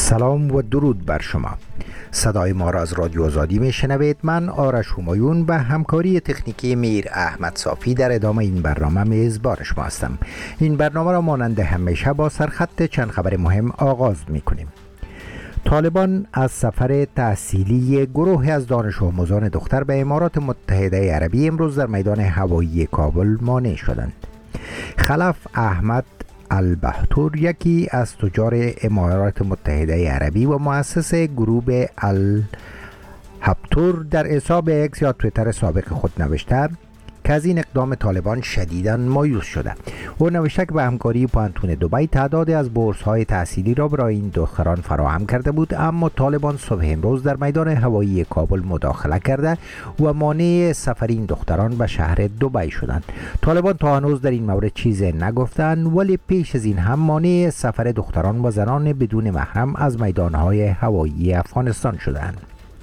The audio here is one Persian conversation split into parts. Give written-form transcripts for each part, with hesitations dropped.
سلام و درود بر شما. صدای ما را از رادیو آزادی میشنوید. من آرش همایون و همکاری تکنیکی میر احمد صافی در ادامه این برنامه میزبان شما هستم. این برنامه را مانند همیشه با سرخط چند خبر مهم آغاز میکنیم. طالبان از سفر تحصیلی گروه از دانش آموزان دختر به امارات متحده عربی امروز در میدان هوایی کابل مانع شدند. خلف احمد البحتور، یکی از تجار امارات متحده عربی و مؤسس گروه الهبتور، در حساب اکس یا توییتر سابق خود نوشته که از این اقدام طالبان شدیداً مایوس شده. او نوشته که به همکاری پانتون دبی تعدادی از بورس‌های تحصیلی را برای این دختران فراهم کرده بود، اما طالبان صبح امروز در میدان هوایی کابل مداخله کرده و مانع سفر این دختران به شهر دبی شدند. طالبان تا هنوز در این مورد چیزی نگفتند، ولی پیش از این هم مانع سفر دختران و زنان بدون محرم از میدان‌های هوایی افغانستان شدند.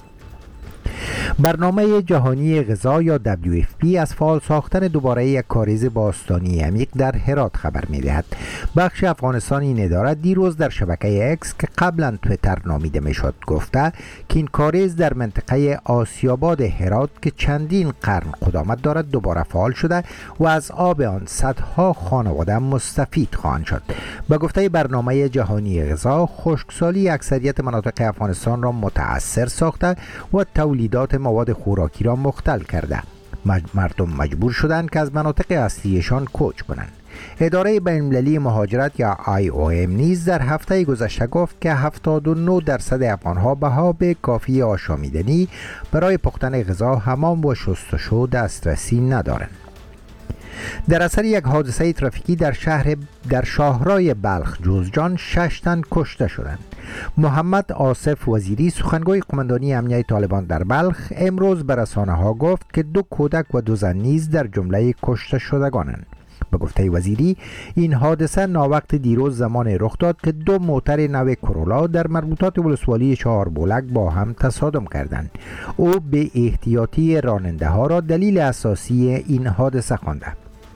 برنامه جهانی غذا یا WFP از فعال ساختن دوباره یک کاریز باستانی عمیق در هرات خبر می‌دهد. بخش افغانستان این اداره دیروز در شبکه اکس که قبلا توییتر نامیده میشد گفته که این کاریز در منطقه آسیاباد هرات که چندین قرن قدامت دارد دوباره فعال شده و از آب آن صدها خانواده مستفید خواهند شد. به گفته برنامه جهانی غذا، خشکسالی اکثریت مناطق افغانستان را متأثر ساخته و تولیدات مواد خوراکی را مختل کرده. مردم مجبور شدند که از مناطق اصلیشان کوچ کنند. اداره بین‌المللی مهاجرت یا IOM نیز در هفته گذشته گفت که 79% افغان‌ها به آب کافی آشامیدنی برای پختن غذا، حمام و شستشو دسترسی ندارند. در اثر یک حادثه ترافیکی در شاهرای بلخ جوزجان 6 تن کشته شدند. محمد آصف وزیری، سخنگوی قماندانی امنیه طالبان در بلخ، امروز به رسانه‌ها گفت که 2 کودک و 2 زن نیز در جمله کشته شدگانند. به گفته وزیری، این حادثه ناوقت دیروز زمان رخ داد که 2 موتر نو کرولا در مربوطات ولسوالی چهاربولک با هم تصادم کردند. او به احتیاطی راننده ها را دلیل اساسی این حادثه خوانده.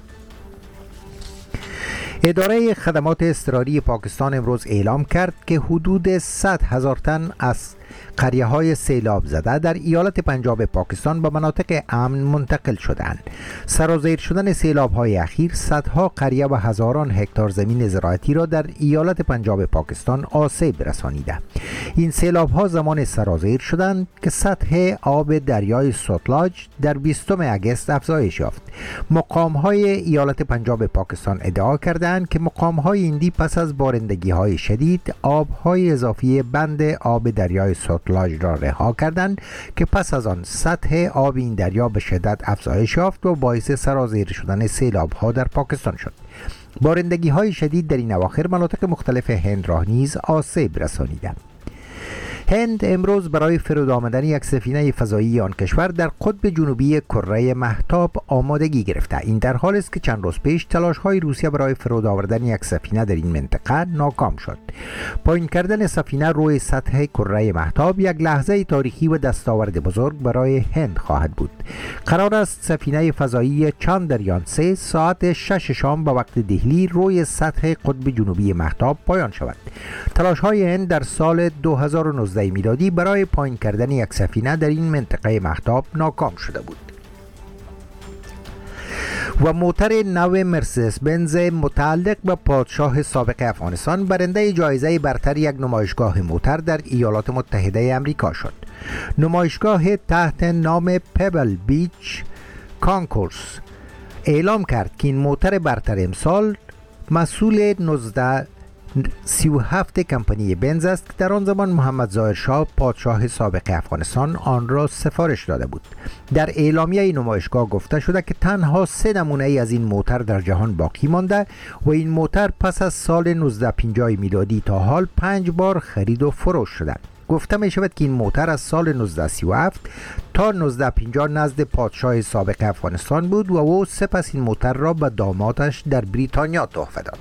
اداره خدمات اضطراری پاکستان امروز اعلام کرد که حدود 100,000 تن از قریه‌های سیلاب زده در ایالت پنجاب پاکستان به مناطق امن منتقل شدند. سرازیر شدن سیلاب‌های اخیر صدها قریه و هزاران هکتار زمین زراعتی را در ایالت پنجاب پاکستان آسیب رسانیده. این سیلاب‌ها زمان سرازیر شدند که سطح آب دریای سوتلاج در 20 اگست افزایش یافت. مقام‌های ایالت پنجاب پاکستان ادعا کردند که مقام‌های ایندی پس از بارندگی‌های شدید آب‌های اضافی بند آب دریای سوتلاج را رها کردند که پس از آن سطح آب این دریا به شدت افزایش یافت و باعث سرازیر شدن سیلاب‌ها در پاکستان شد. بارندگی‌های شدید در این اواخر مناطق مختلف هند را نیز آسیب رسانیدند. هند امروز برای فرود آمدن یک سفینه فضایی آن کشور در قطب جنوبی کره مهتاب آمادگی گرفته. این در حالی است که چند روز پیش تلاش‌های روسیه برای فرود آوردن یک سفینه در این منطقه ناکام شد. پایین کردن سفینه روی سطح کره مهتاب یک لحظه تاریخی و دستاورد بزرگ برای هند خواهد بود. قرار است سفینه فضایی چاندریان 3 ساعت 6 شام به وقت دهلی روی سطح قطب جنوبی مهتاب پایان شود. تلاش‌های هند در سال 2019 میلادی برای پایین کردن یک سفینه در این منطقه مهتاب ناکام شده بود. و موتر نو مرسدس بنز متعلق به پادشاه سابق افغانستان برنده جایزه برتر یک نمایشگاه موتر در ایالات متحده آمریکا شد. نمایشگاه تحت نام پیبل بیچ کانکورس اعلام کرد که این موتر برتر امسال مسئول 1937 کمپانی بنز است که در آن زمان محمد ظاهر شاه پادشاه سابق افغانستان آن را سفارش داده بود. در اعلامیه نمایشگاه گفته شده که تنها 3 نمونه ای از این موتر در جهان باقی مانده و این موتر پس از سال 1950 میلادی تا حال 5 بار خرید و فروش شده. گفته می شود که این موتر از سال 1937 تا 1950 نزد پادشاه سابق افغانستان بود و او سپس این موتر را به دامادش در بریتانیا تحفه داد.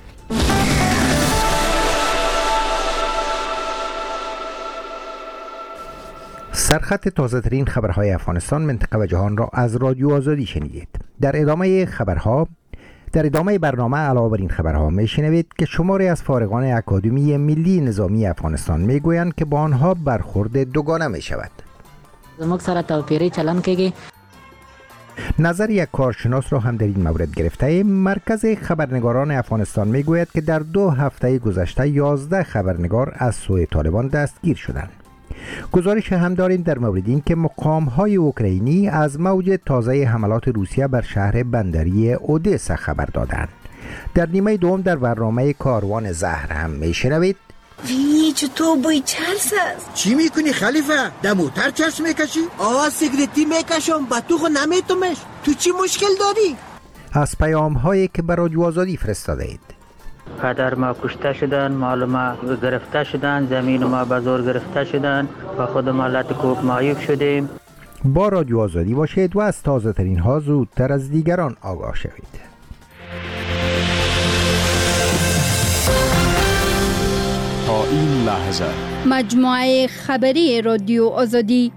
سرخط تازه ترین خبرهای افغانستان، منطقه و جهان را از رادیو آزادی شنیدید. در ادامه خبرها در ادامه برنامه علاوه بر این خبرها میشنوید که شماری از فارغان اکادمی ملی نظامی افغانستان میگویند که با آنها برخورد دوگانه می شود. زموږ سره توپیری چلن کېږي. نظر یک کارشناس را هم در این مورد گرفته. مرکز خبرنگاران افغانستان میگوید که در 2 هفته گذشته 11 خبرنگار از سوی طالبان دستگیر شدند. گزارش هم داریم در مورد این که مقام‌های اوکراینی از موج تازه حملات روسیه بر شهر بندری اودسا خبر دادند. در نیمه دوم در برنامه کاروان زهر هم میشنوید وی چطور بوی چرس است؟ چی میکنی خلیفه؟ در موتر چرس میکشی؟ سیگریتی میکشم با تو خود نمیتومش. تو چی مشکل داری؟ از پیام‌هایی که برای رادیو آزادی فرستاده اید. پدر ما کشته شدن، مال ما گرفته شدن، زمین ما به زور گرفته شدن و خود ما لطکوب معیوب شدیم. با رادیو آزادی باشید و از تازه ترین ها زودتر از دیگران آگاه شوید. تا این لحظه مجموعه خبری رادیو آزادی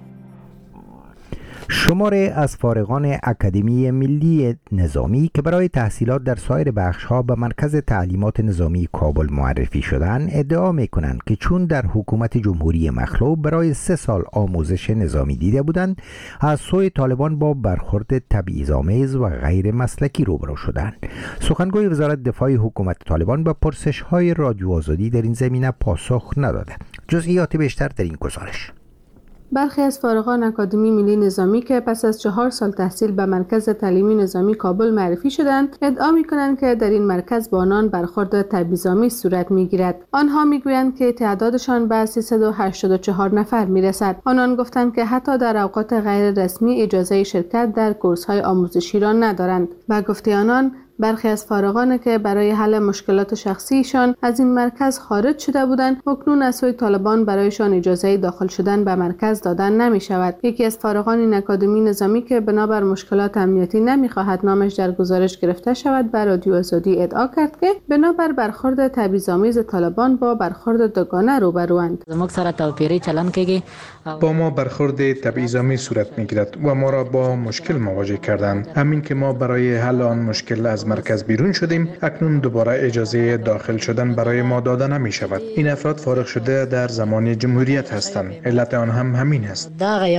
شماره از فارغان اکادمی ملی نظامی که برای تحصیلات در سایر بخش‌ها به مرکز تعلیمات نظامی کابل معرفی شدند ادعا می‌کنند که چون در حکومت جمهوری مخلوع برای 3 سال آموزش نظامی دیده بودند، از سوی طالبان با برخورد تبعیض‌آمیز و غیر مسلکی روبرو شدند. سخنگوی وزارت دفاع حکومت طالبان به پرسش‌های رادیو آزادی در این زمینه پاسخ نداده. جزئیات بیشتر در این گزارش. برخی از فارغان اکادمی ملی نظامی که پس از 4 سال تحصیل به مرکز تعلیمی نظامی کابل معرفی شدند، ادعا می‌کنند که در این مرکز با آنان برخورد تبعیض‌آمیز صورت می‌گیرد. آنها می‌گویند که تعدادشان به 384 نفر می‌رسد. آنان گفتند که حتی در اوقات غیر رسمی اجازه شرکت در کورس‌های آموزشی را ندارند. به گفته آنان، برخی از فارغانی که برای حل مشکلات شخصیشان از این مرکز خارج شده بودند، اکنون از سوی طالبان برایشان اجازه داخل شدن به مرکز دادن نمی شود. یکی از فارغان این اکادمی نظامی که بنابر مشکلات امنیتی نمیخواهد نامش در گزارش گرفته شود، بر رادیو آزادی ادعا کرد که بنابر برخورد تبعیض‌آمیز طالبان با برخورد دوگانه روبروند. زموږ سره توپیری چلن کېږي. با ما برخورد تبعیض‌آمیز صورت میگیرد و ما را با مشکل مواجه کردند. همین که ما برای حل آن مشکل از مرکز بیرون شدیم، اکنون دوباره اجازه داخل شدن برای ما داده نمی شود. این افراد فارغ شده در زمان جمهوریت هستند. علت آن هم همین است.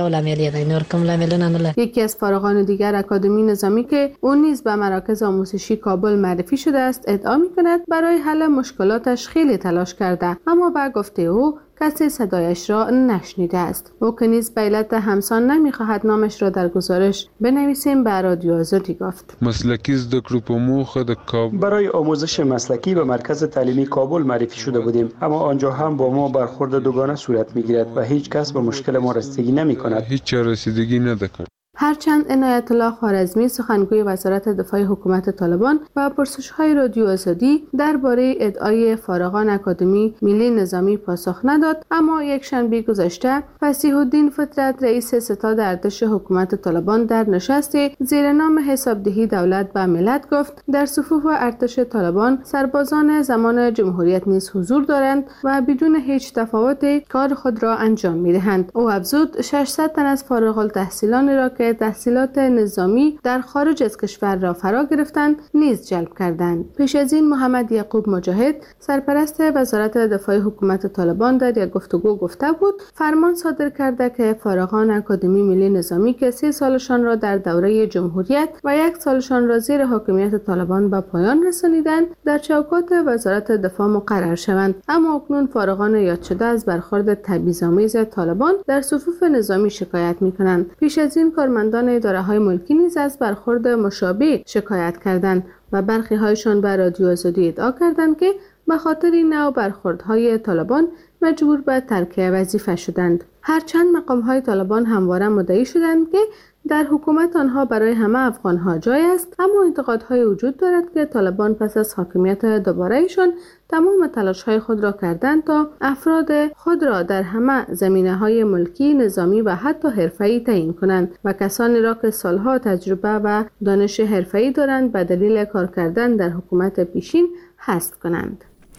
یکی از فارغان دیگر اکادمی نظامی که او نیز به مراکز آموزشی کابل معرفی شده است، ادعا می‌کند برای حل مشکلاتش خیلی تلاش کرده، اما به گفته او کسی صدایش را نشنیده است. او که نیز به علت همسان نمی‌خواهد نامش را در گزارش بنویسیم، به رادیو آزادی گفت. مسلکی زدکرو په موخه د کابل برای آموزش مسلکی به مرکز تعلیمی کابل معرفی شده بودیم، اما آنجا هم با ما برخورد دوگانه صورت می‌گیرد و هیچ کس به مشکل ما رسیدگی نمی‌کند. هیچ رسیدگی ندکند. هرچند عنایت الله خوارزمی سخنگوی وزارت دفاع حکومت طالبان و پرسش‌های رادیو آزادی درباره ادعای فارغان اکادمی ملی نظامی پاسخ نداد، اما یک شنبه گذشته فصیح الدین فطرت رئیس ستاد ارتش حکومت طالبان در نشستی زیر نام حسابدهی دولت به ملت گفت در صفوف ارتش طالبان سربازان زمان جمهوریت نیز حضور دارند و بدون هیچ تفاوتی کار خود را انجام می‌دهند. او افزود 600 تن از فارغ التحصیلان را که تحصیلات نظامی در خارج از کشور را فرا گرفتند نیز جلب کردند. پیش از این محمد یعقوب مجاهد سرپرست وزارت دفاع حکومت طالبان در یک گفتگو گفته بود فرمان صادر کرده که فارغان اکادمی ملی نظامی که 3 سالشان را در دوره جمهوریت و 1 سالشان را زیر حاکمیت طالبان به پایان رسانیدند در چوکات وزارت دفاع مقرر شوند، اما اکنون فارغان یاد شده از برخورد تبعیض‌آمیز طالبان در صفوف نظامی شکایت می‌کنند. پیش از این کارمندان اداره‌های ملکی نیز از برخورد مشابه شکایت کردند و برخی هایشان به رادیو آزادی ادعا کردند که به خاطر این نوع برخوردهای طالبان مجبور به ترک وظیفه شدند. هرچند مقام‌های طالبان همواره مدعی شدند که در حکومت آنها برای همه افغان‌ها جای است، اما انتقادهای وجود دارد که طالبان پس از حاکمیت دوباره‌ایشان تمام تلاش‌های خود را کردند تا افراد خود را در همه زمینه‌های ملکی، نظامی و حتی حرفه‌ای تعیین کنند و کسانی را که سالها تجربه و دانش حرفه‌ای دارند به دلیل کار کردن در حکومت پیشین حذف کنند.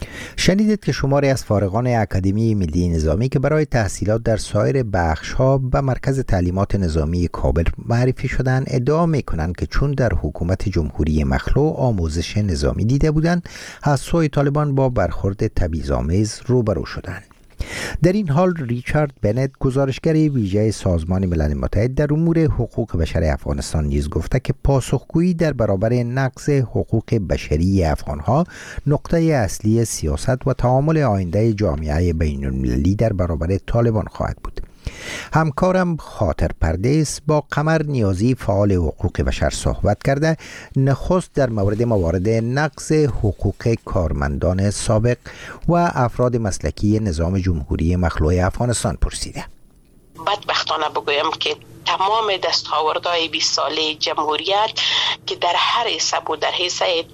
شنیدید که شماری از فارغان اکادمی ملی نظامی که برای تحصیلات در سایر بخش‌ها به مرکز تعلیمات نظامی کابل معرفی شدند ادعا می‌کنند که چون در حکومت جمهوری مخلوع آموزش نظامی دیده بودند، از سوی طالبان با برخورد تبعیض‌آمیز روبرو شدند. در این حال ریچارد بنت، گزارشگر ویژه سازمان ملل متحد در امور حقوق بشر افغانستان، نیز گفته که پاسخگویی در برابر نقض حقوق بشری افغانها نقطه اصلی سیاست و تعامل آینده جامعه بین المللی در برابر طالبان خواهد بود. همکارم خاطر پردیس با قمر نیازی فعال حقوق بشر صحبت کرده، نخست در موارد نقض حقوق کارمندان سابق و افراد مسلکی نظام جمهوری مخلوع افغانستان پرسیده. بدبختانه بگویم که تمام دستاوردهای 20 ساله جمهوریت که در هر حصه بود، در حصه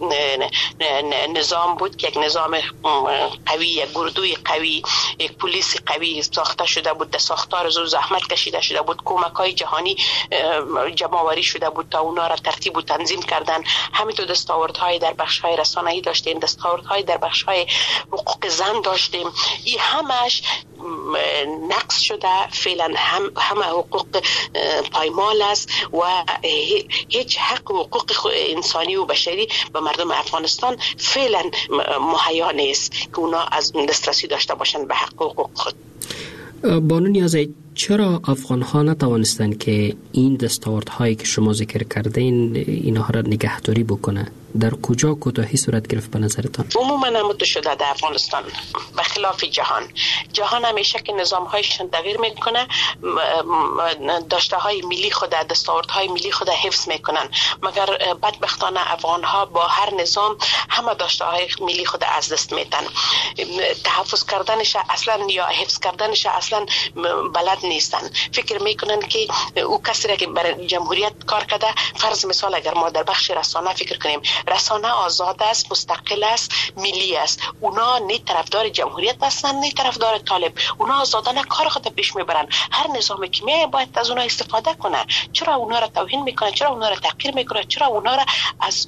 نظام بود که یک نظام قوی، یک گردوی قوی، یک پلیس قوی ساخته شده بود، در ساختار زور زحمت کشیده شده بود، کمک‌های جهانی جمع‌آوری شده بود تا اونا را ترتیب و تنظیم کردن. همینطور دستاوردهای در بخش‌های رسانه‌ای داشتیم، دستاوردهای در بخش‌های حقوق زن داشتیم. این همش نقض شده، فعلا همه حقوق پایمال است و هیچ حق حقوق انسانی و بشری به مردم افغانستان فعلا مهیا نیست که اونا از دسترسی داشته باشن به حق حقوق خود. بانو نیازی، چرا افغان ها نتوانستند که این دستاوردهایی که شما ذکر کردین اینها را نگهداری بکنه؟ در کجا کوتاهی صورت گرفت به نظرتان؟ عموما نموده شده در افغانستان به خلاف جهان همیشه که نظام هایشان تغییر میکنه، داشته های ملی خود، دستاوردهای ملی خود حفظ میکنن، مگر بدبختانه افغان ها با هر نظام همه داشته های ملی خود از دست میدن. تحفظ کردنش اصلا یا حفظ کردنش اصلا بلد نیستن. فکر میکنن که او کسی را که برای جمهوریت کار کرده، فرض مثال اگر ما در بخش رسانه فکر کنیم، رسانه آزاد است، مستقل است، ملی است، اونا نه طرفدار جمهوریت هستن نه طرفدار طالب، اونا آزادانه کار خود پیش میبرن. هر نظامی که میاد باید از اونا استفاده کنه. چرا اونا را توهین میکنه؟ چرا اونا را تحقیر میکنه؟ چرا اونا را از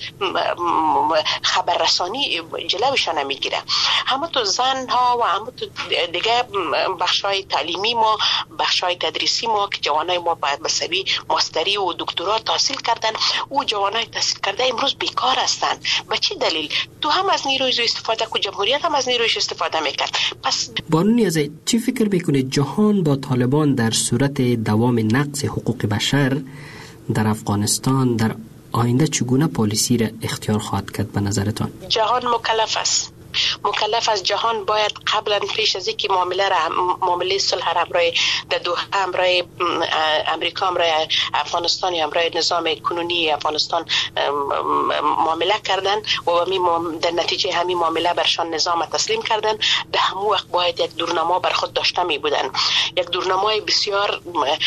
خبررسانی جلوشان نمیگیره؟ همه تو زن ها و همه تو دیگه بخش های تعلیمی ما، بخش های تدریسی ما که جوانای ما باید به سبی ماستری و دکترا تحصیل کردن، او جوانای تحصیل کرده امروز بیکار هستن. به چه دلیل؟ تو هم از نیروی استفاده کو، جمهوریت هم از نیرویش استفاده میکرد. پس بانو نیازی، چی فکر میکنید جهان با طالبان در صورت دوام نقض حقوق بشر در افغانستان در آینده چگونه پالیسی را اختیار خواهد کرد به نظرتان؟ جهان مکلف است. جهان باید قبلا پیش از اینکه معامله صلح همراه در دوحه همراه امریکا همراه افغانستان یا همراه نظام کنونی افغانستان معامله کردن و در نتیجه همین معامله برشان نظام تسلیم کردن، در همون وقت باید یک دورنما بر خود داشته می بودن، یک دورنمای بسیار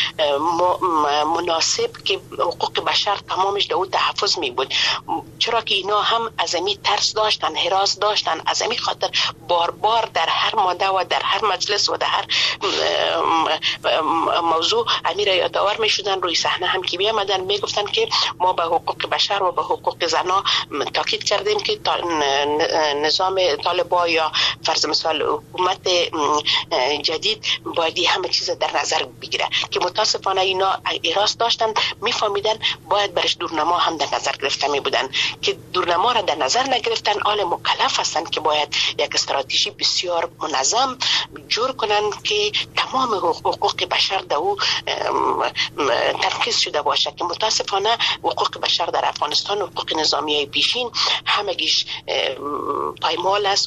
مناسب که حقوق بشر تمامش در او تحفظ می بود. چرا که اینا هم از امی ترس داشتن، هراس داشتن، از همین خاطر بار در هر ماده و در هر مجلس و در هر موضوع امیر یادآور می شدن، روی صحنه هم که می آمدن می گفتن که ما به حقوق بشر و به حقوق زنا تاکید کردیم که نظام طالبان یا فرض مثال حکومت جدید باید همه چیز در نظر بگیره، که متاسفانه اینا ایراس داشتن، میفهمیدن باید برش دورنما هم در نظر گرفته می بودن، که دورنما را در نظر نگرفتن. آل مکلف هستند که باید یک استراتژی بسیار منظم جور کنن که تمام حقوق بشر در او ترکیز شده باشه، که متاسفانه حقوق بشر در افغانستان، حقوق نظامی پیشین همگیش پایمال است.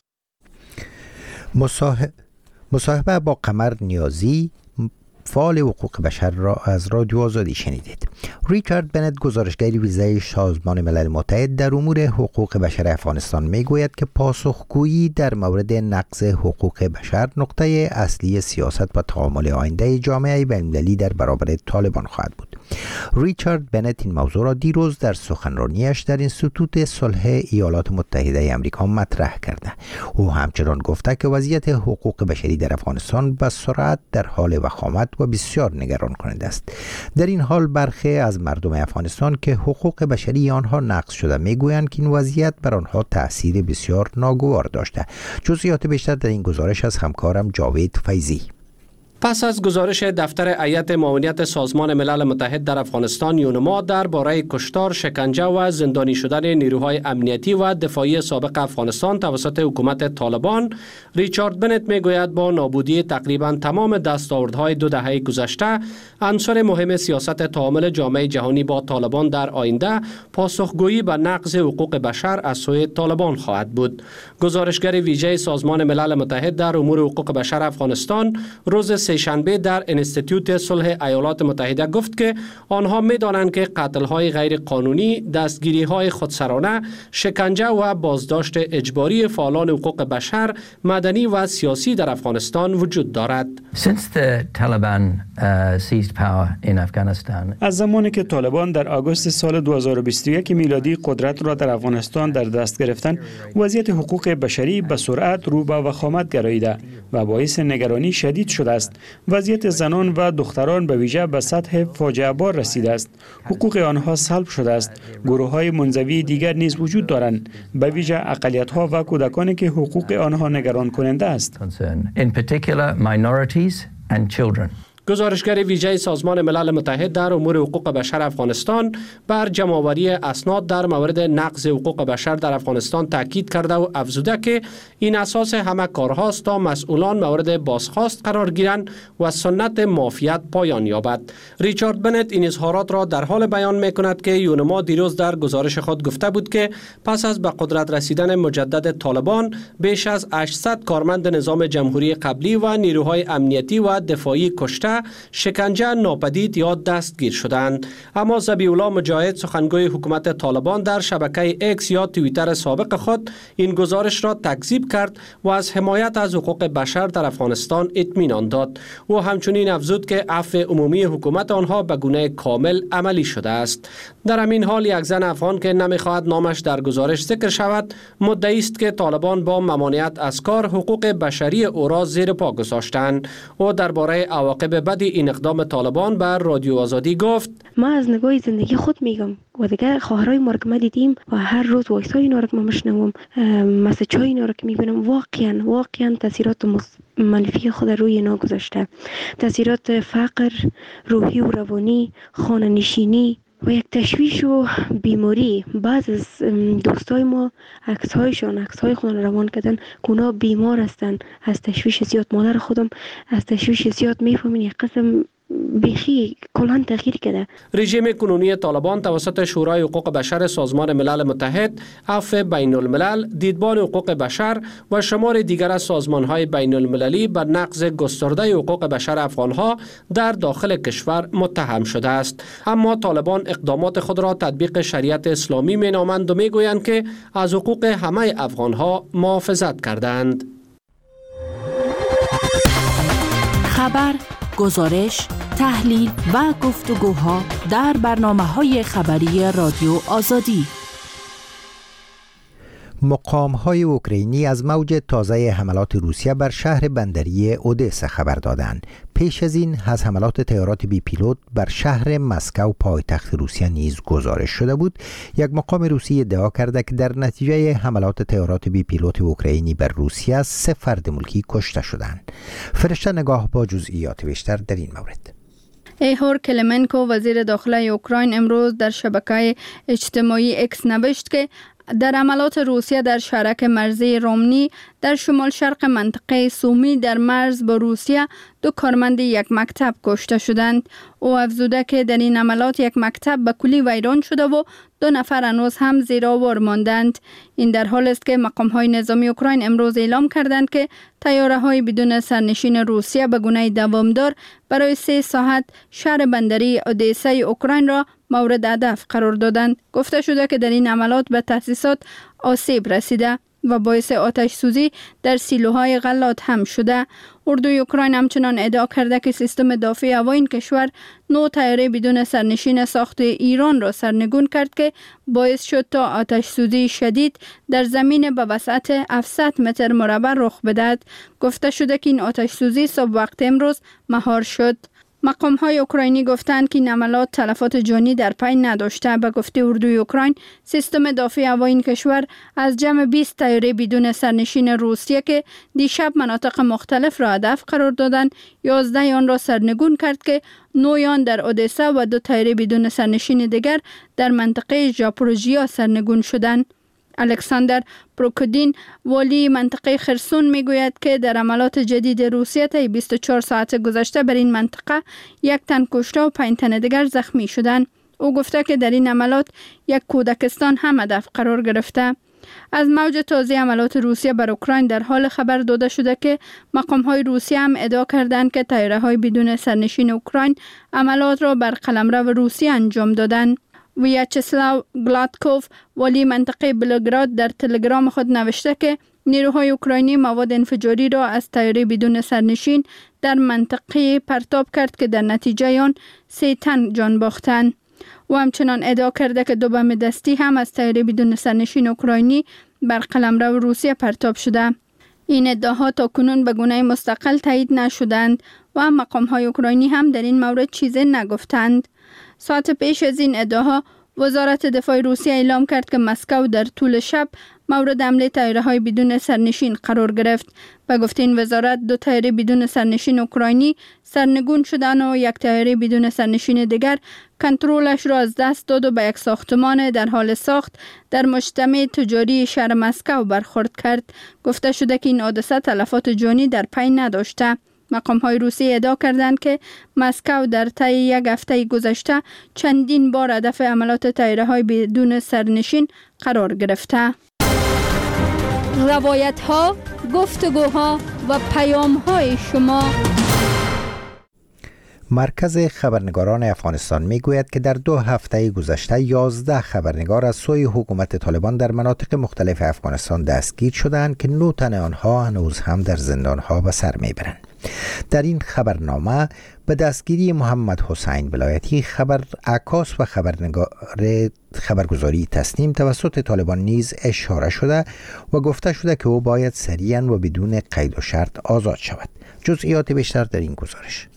مصاحبه با قمر نیازی فعال حقوق بشر را از رادیو آزادی شنیدید. ریچارد بنت، گزارشگر ویژه سازمان ملل متحد در امور حقوق بشر افغانستان، میگوید که پاسخگویی در مورد نقض حقوق بشر نقطه اصلی سیاست و تعامل آینده جامعه بین‌المللی در برابر طالبان خواهد بود. ریچارد بنت این موضوع را دیروز در سخنرانیش در انستیتوت صلح ایالات متحده آمریکا مطرح کرده. او همچنان گفته که وضعیت حقوق بشری در افغانستان به سرعت در حال وخامت و بسیار نگران کننده است. در این حال برخی از مردم افغانستان که حقوق بشری آنها نقض شده میگویند که این وضعیت بر آنها تأثیر بسیار ناگوار داشته. جزئیات بیشتر در این گزارش از همکارم جاوید فیضی. پس از گزارش دفتر هیئت معاونیت سازمان ملل متحد در افغانستان یونما درباره کشتار، شکنجه و زندانی شدن نیروهای امنیتی و دفاعی سابق افغانستان توسط حکومت طالبان، ریچارد بنت میگوید با نابودی تقریبا تمام دستاوردهای 2 دهه گذشته، عنصر مهم سیاست تعامل جامعه جهانی با طالبان در آینده پاسخگویی به نقض حقوق بشر از سوی طالبان خواهد بود. گزارشگر ویژه سازمان ملل متحد در امور حقوق بشر افغانستان روز سه‌شنبه در انستیتوت صلح ایالات متحده گفت که آنها می‌دانند که قتل‌های غیر قانونی، دستگیری‌های خودسرانه، شکنجه و بازداشت اجباری فعالان حقوق بشر، مدنی و سیاسی در افغانستان وجود دارد. از زمانی که طالبان در آگوست سال 2021 میلادی قدرت را در افغانستان در دست گرفتند، وضعیت حقوق بشری به سرعت رو به وخامت گراییده و باعث نگرانی شدید شده است. وضعیت زنان و دختران به ویژه به سطح فاجعه بار رسیده است. حقوق آنها سلب شده است. گروه‌های منزوی دیگر نیز وجود دارند، به ویژه اقلیت‌ها و کودکانی که حقوق آنها نگران کننده است. گزارشگر ویژه سازمان ملل متحد در امور حقوق بشر افغانستان بر جمع‌آوری اسناد در مورد نقض حقوق بشر در افغانستان تاکید کرده و افزوده که این اساس همه کارهاست تا مسئولان مورد بازخواست قرار گیرند و سنت مافیت پایان یابد. ریچارد بنت این اظهارات را در حال بیان می‌کند که یونما دیروز در گزارش خود گفته بود که پس از به قدرت رسیدن مجدد طالبان بیش از 800 کارمند نظام جمهوری قبلی و نیروهای امنیتی و دفاعی کشته، شکنجه، ناپدید یا دستگیر شدند. اما ذبیح الله مجاهد، سخنگوی حکومت طالبان، در شبکه ایکس یا توییتر سابق خود این گزارش را تکذیب کرد و از حمایت از حقوق بشر در افغانستان اطمینان داد. او همچنین افزود که عفو عمومی حکومت آنها به گونه کامل عملی شده است. در همین حال یک زن افغان که نمیخواهد نامش در گزارش ذکر شود، مدعی است که طالبان با ممانعت از کار حقوق بشری او را زیر پا گذاشتند. او درباره عواقب بد این اقدام طالبان بر رادیو آزادی گفت: ما از نگاه زندگی خود میگم و دیگه خواهرای ما را که ما دیدیم و هر روز وایسای اینا را که ما میشنوم، مسیجای اینا را که میبینم، واقعا تاثیرات منفی خود روی اینا گذاشته. تاثیرات فقر، روحی و روانی، خانه نشینی و یک تشویش و بیماری. بعض از دوستای ما عکس‌های خودن روان کردن که اونا بیمار هستن از تشویش زیاد. مادر خودم از تشویش زیاد میفهمین یک قسم بیخی کلان تغییر کرده. رژیم کنونی طالبان توسط شورای حقوق بشر سازمان ملل متحد، عفو بین الملل، دیدبان حقوق بشر و شمار دیگر از سازمان‌های بین المللی بر نقض گسترده حقوق بشر افغان‌ها در داخل کشور متهم شده است. اما طالبان اقدامات خود را تطبیق شریعت اسلامی می‌نامند و می‌گویند که از حقوق همه افغان‌ها محافظت کردند. خبر، گزارش، تحلیل و گفتگوها در برنامه‌های خبری رادیو آزادی. مقام‌های اوکراینی از موج تازه حملات روسیه بر شهر بندری اودسا خبر دادند. پیش از این از حملات طیارات بی پیلوت بر شهر مسکو پایتخت روسیه نیز گزارش شده بود. یک مقام روسی ادعا کرده که در نتیجه حملات طیارات بی پیلوت اوکراینی بر روسیه 3 فرد ملکی کشته شدند. فرشته نگاه با جزئیات بیشتر در این مورد. ایهور کلمنکو، وزیر داخله اوکراین، امروز در شبکه اجتماعی اکس نوشت که در حملات روسیه در شهرک مرزی رومنی در شمال شرق منطقه سومی در مرز با روسیه 2 کارمند یک مکتب کشته شدند. او افزوده که در این حملات یک مکتب به کلی ویران شده و 2 نفر هنوز هم زیرآوار ماندند. این در حال است که مقام‌های نظامی اوکراین امروز اعلام کردند که طیاره‌های بدون سرنشین روسیه به گونه دوامدار برای 3 ساعت شهر بندری اودسا اوکراین را مورد هدف قرار دادند. گفته شده که در این حملات به تأسیسات آسیب رسیده و باعث آتش سوزی در سیلوهای غلات هم شده. اردوی اوکراین همچنان ادعا کرده که سیستم دفاعی هوا این کشور 9 طیاره بدون سرنشین ساخت ایران را سرنگون کرد که باعث شد تا آتش سوزی شدید در زمین به وسعت 700 متر مربع رخ بدهد. گفته شده که این آتش سوزی صبح وقت امروز مهار شد. مقام‌های اوکراینی گفتند که این عملیات تلفات جانی در پی نداشته. به گفته اردوی اوکراین، سیستم دفاع هوایی این کشور از جمع 20 طیاره بدون سرنشین روسیه که دیشب مناطق مختلف را هدف قرار دادند، 11 آن را سرنگون کرد که 9 آن در اودسا و 2 طیاره بدون سرنشین دیگر در منطقه ژاپوروژیا سرنگون شدند. الکساندر پروکودین، والی منطقه خرسون، میگوید که در عملیات جدید روسیه طی 24 ساعت گذشته بر این منطقه 1 تن کشته و 5 تن دیگر زخمی شدند. او گفته که در این عملیات یک کودکستان هم هدف قرار گرفته. از موج تازه عملیات روسیه بر اوکراین در حال خبر داده شده که مقام‌های روسیه هم ادعا کردند که طیاره‌های بدون سرنشین اوکراین عملیات را بر قلمرو روسیه انجام دادند. ویاچسلاو گلادکوف، والی منطقه بلگراد، در تلگرام خود نوشته که نیروهای اوکراینی مواد انفجاری را از طیاره بدون سرنشین در منطقه پرتاب کرد که در نتیجه آن 3 تن جان باختند. و همچنان ادعا کرده که 2 بم دستی هم از طیاره بدون سرنشین اوکراینی بر قلمرو روسیه پرتاب شده. این ادعاها تاکنون به گونه مستقل تایید نشدند و مقام‌های اوکراینی هم در این مورد چیزی نگفتند. ساعت پیش از این ادعاها، وزارت دفاع روسیه اعلام کرد که مسکو در طول شب مورد حمله طیاره‌های بدون سرنشین قرار گرفت. به گفته این وزارت، 2 طیاره بدون سرنشین اوکراینی سرنگون شدند و 1 طیاره بدون سرنشین دیگر کنترلش را از دست داد و به یک ساختمان در حال ساخت در مجتمع تجاری شهر مسکو برخورد کرد. گفته شده که این حادثه تلفات جانی در پی نداشته. مقام‌های روسیه ادعا کردند که مسکو در طی 1 هفته گذشته چندین بار هدف عملیات طیاره‌های بدون سرنشین قرار گرفته. روایت‌ها، گفتگوها و پیام‌های شما. مرکز خبرنگاران افغانستان میگوید که در 2 هفته گذشته 11 خبرنگار از سوی حکومت طالبان در مناطق مختلف افغانستان دستگیر شدند که 9 تن آنها هنوز هم در زندانها به سر میبرند. در این خبرنامه به دستگیری محمد حسین ولایتی، عکاس و خبرگزاری تسنیم توسط طالبان نیز اشاره شده و گفته شده که او باید سریعاً و بدون قید و شرط آزاد شود. جزئیات بیشتر در این گزارش.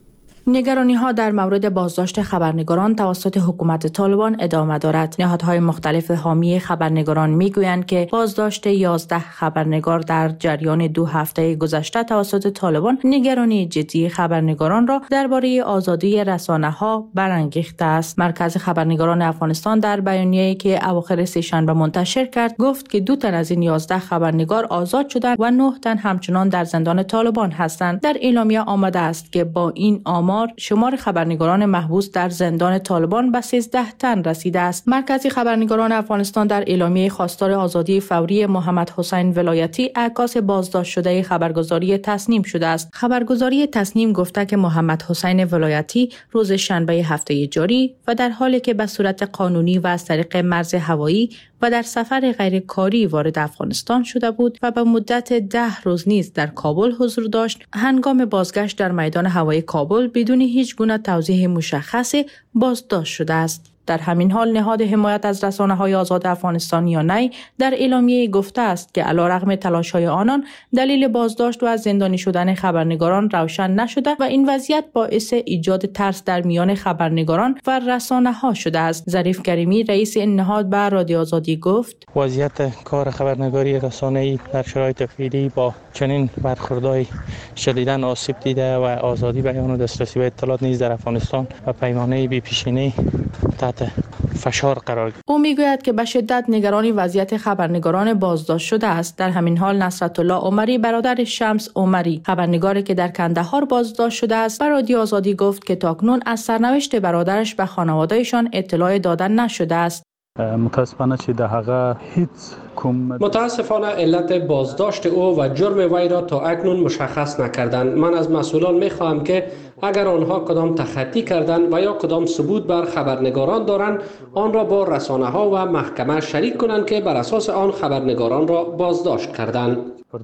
نگرانی ها در مورد بازداشت خبرنگاران توسط حکومت طالبان ادامه دارد. نهادهای مختلف حامی خبرنگاران میگویند که بازداشت 11 خبرنگار در جریان 2 هفته گذشته توسط طالبان نگرانی جدی خبرنگاران را درباره آزادی رسانه‌ها برانگیخته است. مرکز خبرنگاران افغانستان در بیانیه‌ای که اواخر سه‌شنبه منتشر کرد گفت که 2 تن از این 11 خبرنگار آزاد شدند و 9 تن همچنان در زندان طالبان هستند. در اعلامیه آمده است که با این شمار خبرنگاران محبوس در زندان طالبان به 13 تن رسیده است. مرکز خبرنگاران افغانستان در اعلامیه خواستار آزادی فوری محمد حسین ولایتی، عکاس بازداشت شده خبرگزاری تسنیم شده است. خبرگزاری تسنیم گفته که محمد حسین ولایتی روز شنبه هفته جاری و در حالی که به صورت قانونی و از طریق مرز هوایی و در سفر غیرکاری وارد افغانستان شده بود و به مدت 10 روز نیز در کابل حضور داشت، هنگام بازگشت در میدان هوایی کابل بدون هیچ گونه توضیح مشخصی بازداشت شده است. در همین حال نهاد حمایت از رسانه‌های آزاد افغانستان یا نی در اعلامیه گفته است که علیرغم تلاش‌های آنان دلیل بازداشت و از زندانی شدن خبرنگاران روشن نشده و این وضعیت باعث ایجاد ترس در میان خبرنگاران و رسانه‌ها شده است. ظریف کریمی رئیس این نهاد به رادیو آزادی گفت: وضعیت کار خبرنگاری رسانه‌ای در شرایط فعلی با چنین برخوردهای شدیداً آسیب دیده و آزادی بیان و دسترسی به اطلاعات نیز در افغانستان و پیمانه بی‌پیشینه‌ای تحت فشار قرار گرفت. او میگوید که به شدت نگران وضعیت خبرنگاران بازداشت شده است. در همین حال نصرت الله عمری برادر شمس عمری، خبرنگاری که در کندهار بازداشت شده است، به رادیو آزادی گفت که تاکنون از سرنوشت برادرش به خانواده‌شان اطلاع داده نشده است. متاسفانه علت بازداشت او و جرم وی را تا اکنون مشخص نکردند. من از مسئولان میخواهم که اگر آنها کدام تخطی کردند و یا کدام ثبوت بر خبرنگاران دارند، آن را با رسانه‌ها و محکمه شریک کنند که بر اساس آن خبرنگاران را بازداشت کردند.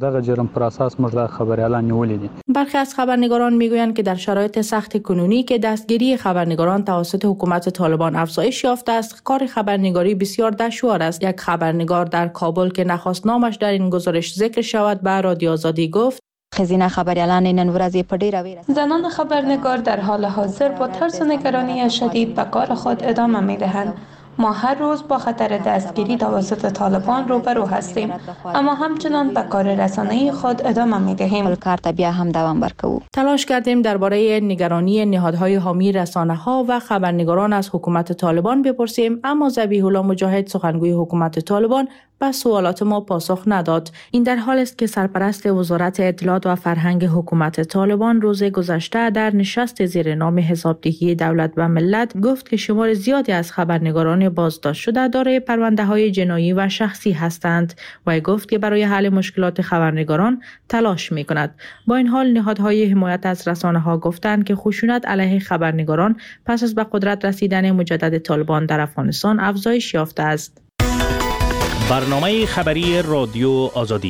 برخی از خبرنگاران میگویند که در شرایط سخت کنونی که دستگیری خبرنگاران توسط حکومت طالبان افزایش یافته است، کار خبرنگاری بسیار دشوار است. یک خبرنگار در کابل که نخواست نامش در این گزارش ذکر شود به رادیو آزادی گفت: خزینه خبری الان نن ورځ په ډیره ویره زنان خبرنگار در حال حاضر با ترس و نگرانی شدید به کار خود ادامه می‌دهند. ما هر روز با خطر دستگیری توسط طالبان روبرو هستیم، اما همچنان به کار رسانه‌ای خود ادامه می‌دهیم. کار بیا هم دوام برکو. تلاش کردیم درباره نگرانی نهادهای حامی رسانه‌ها و خبرنگاران از حکومت طالبان بپرسیم، اما ذبیح الله مجاهد سخنگوی حکومت طالبان به سوالات ما پاسخ نداد. این در حال است که سرپرست وزارت اطلاعات و فرهنگ حکومت طالبان روز گذشته در نشست زیر نام حسابدهی دولت و ملت گفت که شمار زیادی از خبرنگاران بازداشت شده دارای پرونده‌های جنایی و شخصی هستند و گفت که برای حل مشکلات خبرنگاران تلاش می‌کند. با این حال نهادهای حمایت از رسانه‌ها گفتند که خشونت علیه خبرنگاران پس از به قدرت رسیدن مجدد طالبان در افغانستان افزایش یافته است. برنامه خبری رادیو آزادی.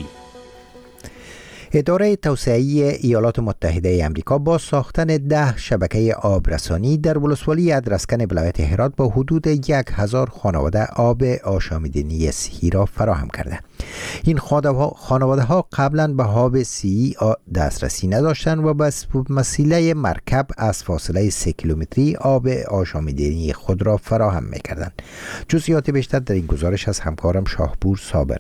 اداره توسعه‌ای ایالات متحده آمریکا با ساختن 10 شبکه آبرسانی در ولسوالی ادرسکن ولایت هرات با حدود 1000 خانواده آب آشامیدنی صحی را فراهم کرده. این خانواده ها قبلا به آب صحی دسترسی نداشتند و به وسیله مرکب از فاصله 3 کیلومتری آب آشامیدنی خود را فراهم می‌کردند. جزئیات بیشتر در این گزارش از همکارم شاهپور صابر.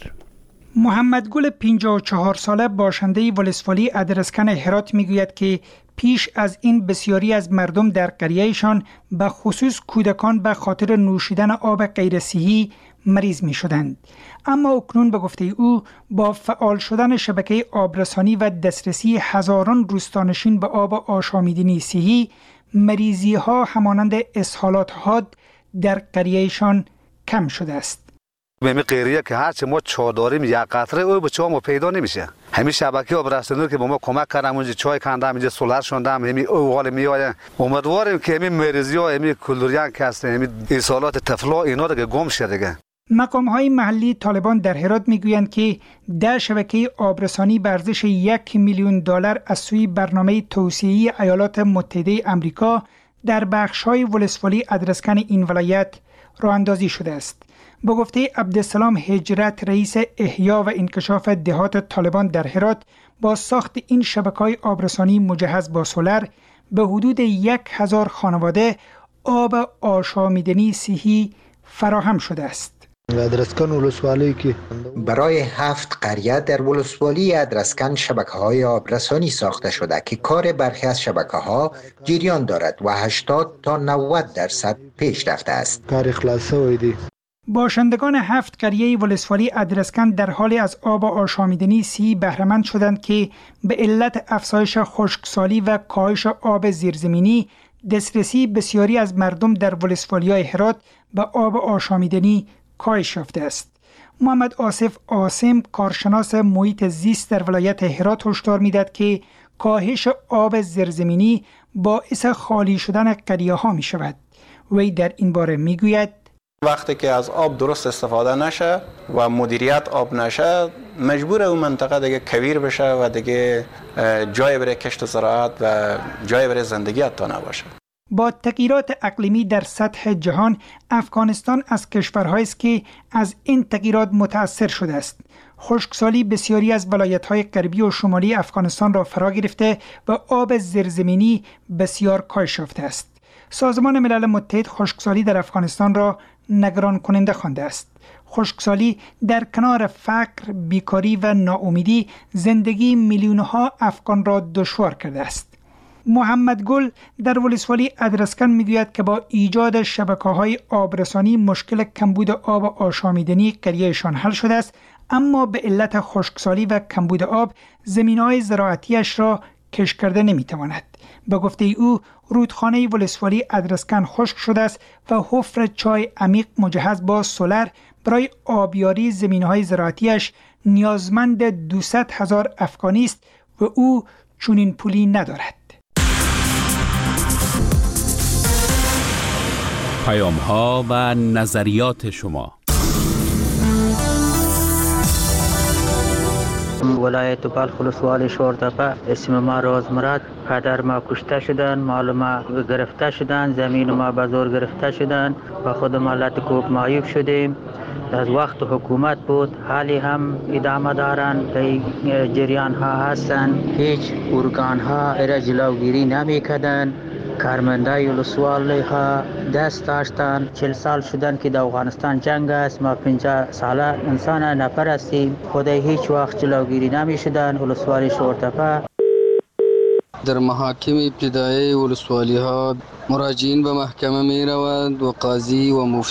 محمد گل 54 ساله باشنده ولسوالی ادرسکن هرات میگوید که پیش از این بسیاری از مردم در قریهشان به خصوص کودکان به خاطر نوشیدن آب غیر صحی مریض می شدند. اما اکنون به گفته او با فعال شدن شبکه آبرسانی و دسترسی هزاران روستانشین به آب آشامیدنی صحی، مریضی ها همانند اسهالات حاد در قریهشان کم شده است. به قریه که هرچی ما چای داریم یک قطره او به چای ما پیدا نمیشه. همین شبکه آبرسانی که به ما کمک کردن، اونجا چای کندم، اینجا سولر شوندم، همین اوغال میآید. امیدواریم که همین مریضی ها، همین کلوریان که هست، همین اسهالات طفلا اینا دیگه گم شه دیگه. مقام‌های محلی طالبان در هرات میگویند که 10 شبکه آبرسانی به ارزش $1 میلیون از سوی برنامه توسعه‌ای ایالات متحده آمریکا در بخش‌های ولسوالی ادرسکن این ولایت راه اندازی شده است. با گفته عبدالسلام هجرت، رئیس احیا و انکشاف دهات طالبان در هرات، با ساخت این شبکه‌های آبرسانی مجهز با سولر به حدود 1000 خانواده آب آشامیدنی صحی فراهم شده است. ادرسکن ولسوالی که برای 7 قریه در ولسوالی ادرسکن شبکه‌های آبرسانی ساخته شده که کار برخی از شبکه‌ها جریان دارد و 80 تا 90% پیش رفته است. کار خلاصه ویدی. باشندگان 7 قریه ولسوالی ادرسکن در حال از آب آشامیدنی صحی بهره‌مند شدند که به علت افزایش خشکسالی و کاهش آب زیرزمینی دسترسی بسیاری از مردم در ولسوالی‌های هرات به آب آشامیدنی کاهش یافته است. محمد آصف عاصم، کارشناس محیط زیست در ولایت هرات، هشدار می‌دهد که کاهش آب زیرزمینی باعث خالی شدن قریه‌ها می‌شود. وی در این باره می‌گوید وقتی که از آب درست استفاده نشه و مدیریت آب نشه، مجبور اون منطقه دیگه کویر بشه و دیگه جای برای کشت و زراعت و جای برای زندگی حتی نباشه. با تغییرات اقلیمی در سطح جهان، افغانستان از کشورهایی است که از این تغییرات متأثر شده است. خشکسالی بسیاری از ولایت‌های غربی و شمالی افغانستان را فرا گرفته و آب زیرزمینی بسیار کاهش یافته است. سازمان ملل متحد خشکسالی در افغانستان را نگران کننده خوانده است. خشکسالی در کنار فقر، بیکاری و ناامیدی زندگی میلیون‌ها افغان را دشوار کرده است. محمد گل در ولسوالی ادرسکن میگوید که با ایجاد شبکه‌های آبرسانی مشکل کمبود آب آشامیدنی قریهشان حل شده است، اما به علت خشکسالی و کمبود آب زمین‌های زراعتیش را کشت کرده نمیتواند. به گفته او رودخانه ولسوالی ادرسکن خشک شده است و حفر چای عمیق مجهز با سولر برای آبیاری زمین‌های زراعتیش نیازمند 200,000 افغانی است و او چنین پولی ندارد. پیام‌ها و نظریات شما. ولایت بلخ ولسوالی شورتپه، اسم ما روزمراد، پدر ما کشته شدن، مال ما گرفته شدن، زمین ما به زور گرفته شدن و خود ما لطکوب معیوب شدیم. از وقت حکومت بود حالی هم ادامه دارند در جریان ها هستند. هیچ ارگان ها را جلوگیری نمی‌کردند. کارمندای ولسوالی ها دست داشتن. 40 سال شدن که در افغانستان جنگ است. ما 50 ساله انسان نفر هستیم. خودی هیچ وقت جلوگیری نمی شدن. ولسوالی شورتپه در محاکم ابتدایی ولسوالی ها مراجعین به محکمه می روند و قاضی و مفتی